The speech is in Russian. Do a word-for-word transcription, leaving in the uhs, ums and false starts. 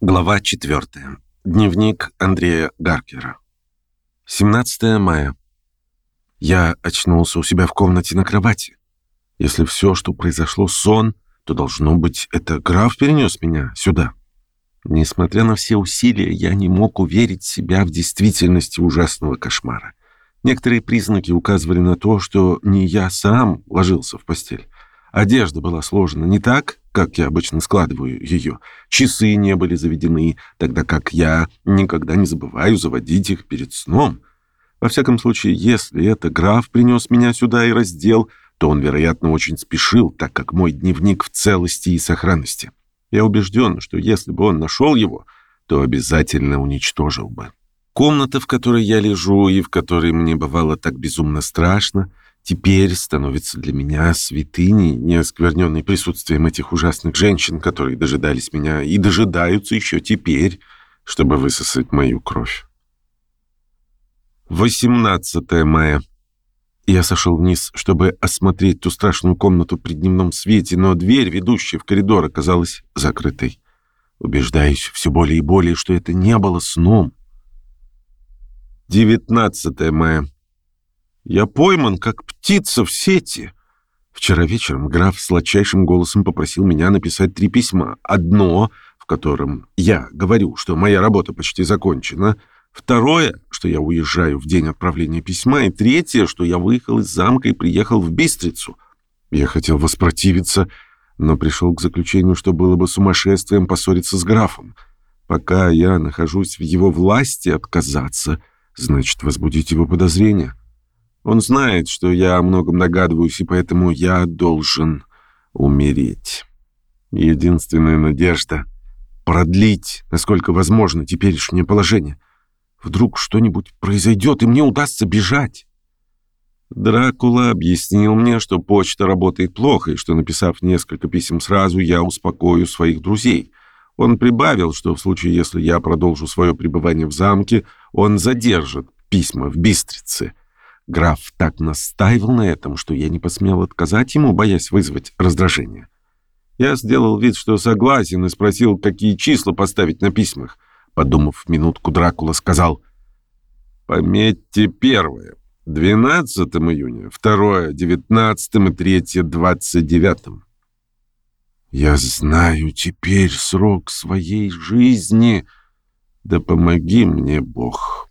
Глава четвертая. Дневник Андрея Гаркера. семнадцатое мая. Я очнулся у себя в комнате на кровати. Если все, что произошло, сон, то, должно быть, это граф перенес меня сюда. Несмотря на все усилия, я не мог уверить себя в действительности ужасного кошмара. Некоторые признаки указывали на то, что не я сам ложился в постель. Одежда была сложена не так, как я обычно складываю ее. Часы не были заведены, тогда как я никогда не забываю заводить их перед сном. Во всяком случае, если это граф принес меня сюда и раздел, то он, вероятно, очень спешил, так как мой дневник в целости и сохранности. Я убежден, что если бы он нашел его, то обязательно уничтожил бы. Комната, в которой я лежу и в которой мне бывало так безумно страшно, теперь становится для меня святыней, не оскверненной присутствием этих ужасных женщин, которые дожидались меня и дожидаются еще теперь, чтобы высосать мою кровь. восемнадцатое мая. Я сошел вниз, чтобы осмотреть ту страшную комнату при дневном свете, но дверь, ведущая в коридор, оказалась закрытой. Убеждаюсь все более и более, что это не было сном. девятнадцатое мая. Я пойман, как птица в сети. Вчера вечером граф сладчайшим голосом попросил меня написать три письма. Одно, в котором я говорю, что моя работа почти закончена. Второе, что я уезжаю в день отправления письма. И третье, что я выехал из замка и приехал в Бистрицу. Я хотел воспротивиться, но пришел к заключению, что было бы сумасшествием поссориться с графом. Пока я нахожусь в его власти отказаться, значит возбудить его подозрения. Он знает, что я о многом догадываюсь, и поэтому я должен умереть. Единственная надежда — продлить, насколько возможно, теперешнее положение. Вдруг что-нибудь произойдет, и мне удастся бежать. Дракула объяснил мне, что почта работает плохо, и что, написав несколько писем сразу, я успокою своих друзей. Он прибавил, что в случае, если я продолжу свое пребывание в замке, он задержит письма в Бистрице. Граф так настаивал на этом, что я не посмел отказать ему, боясь вызвать раздражение. Я сделал вид, что согласен, и спросил, какие числа поставить на письмах. Подумав минутку, Дракула сказал: «Пометьте первое — двенадцатого июня, второе — девятнадцатого и третье — двадцать девятого». Я знаю теперь срок своей жизни. Да помоги мне Бог.